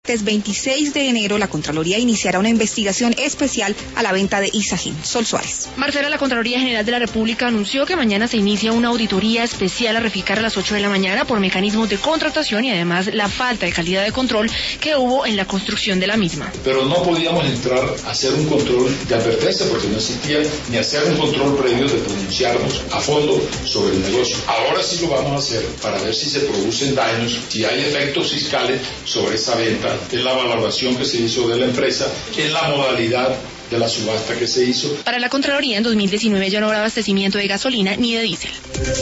Desde 26 de enero, la Contraloría iniciará una investigación especial a la venta de Isagen. Sol Suárez. Marcela, la Contraloría General de la República anunció que mañana se inicia una auditoría especial a Reficar a las 8 de la mañana por mecanismos de contratación y además la falta de calidad de control que hubo en la construcción de la misma. Pero no podíamos entrar a hacer un control de advertencia porque no existía ni hacer un control previo de pronunciarnos a fondo sobre el negocio. Ahora sí lo vamos a hacer para ver si se producen daños, si hay efectos fiscales sobre esa venta, en la valoración que se hizo de la empresa, en la modalidad de la subasta que se hizo. Para la Contraloría en 2019 ya no habrá abastecimiento de gasolina ni de diésel.